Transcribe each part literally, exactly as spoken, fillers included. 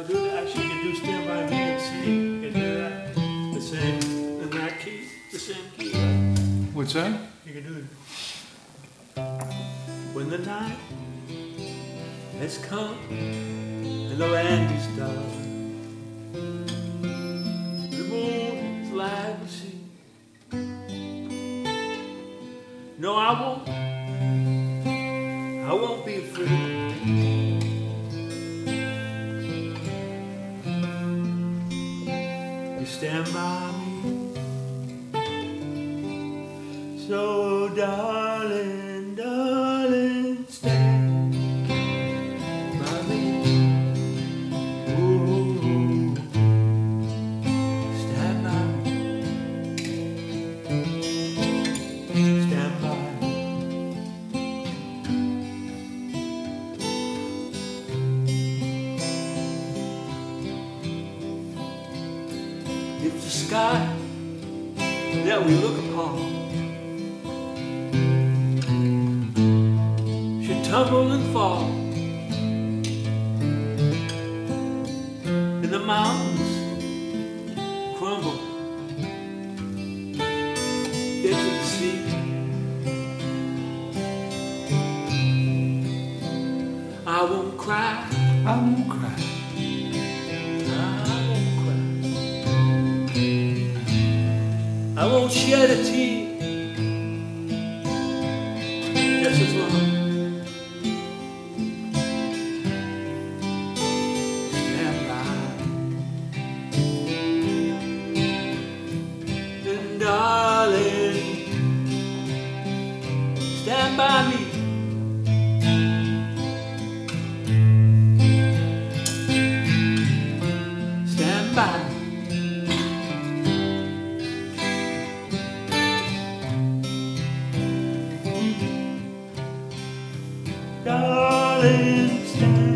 I'll do that. Actually, you can do Stand By Me and sing. You can do that. The same, in that key, the same key. Right? What's that? You can do it. When the night has come and the land is dark, the moon is like the sea. No, I won't. I won't be afraid. You stand by me. So, darling, darling, stand by me. Ooh, stand by me. Stand by me. If the sky that we look upon should tumble and fall, and the mountains crumble into the sea, I won't cry. I won't cry. I won't shed a tear, just as long stand by. And darling, stand by me. Stand by me. Darling, stand.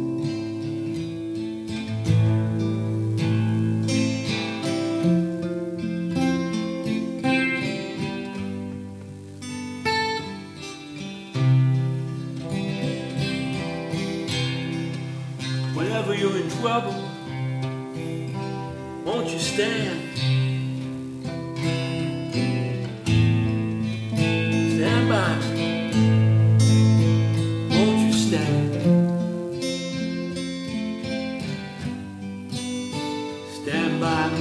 Whenever you're in trouble, won't you stand? Stand by me. Stand by me.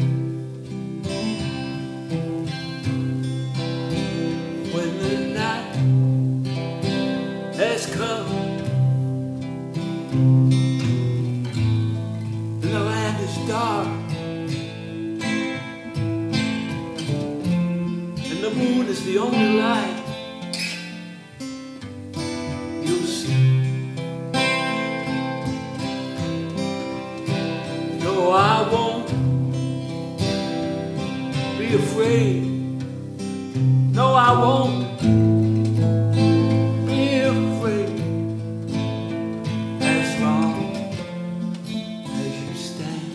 When the night has come and the land is dark and the moon is the only light you'll see. No, I won't be afraid. No, I won't be afraid. As long as you stand,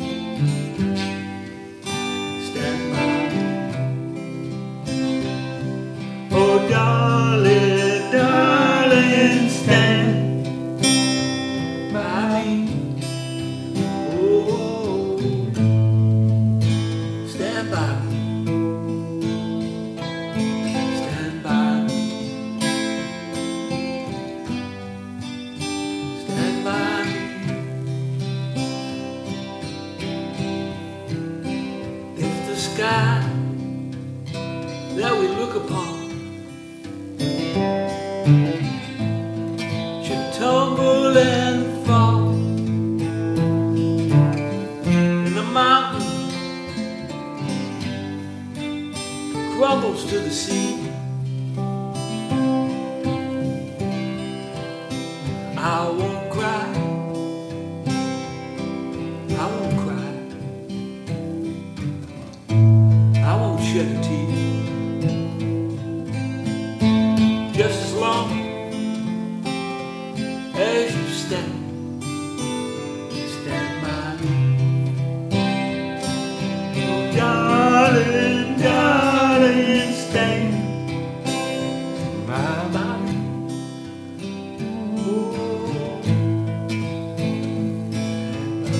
stand by me. Oh, darling, darling, stand by me. Stand by me. Stand by me. Stand by me. If the sky that we look upon should tumble and fall, and the mountain crumbles to the sea, I won't cry. I won't cry. I won't shed a tear. Just as long as you stand, stand by me. Oh, darling, darling, stand by me. Oh,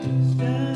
stand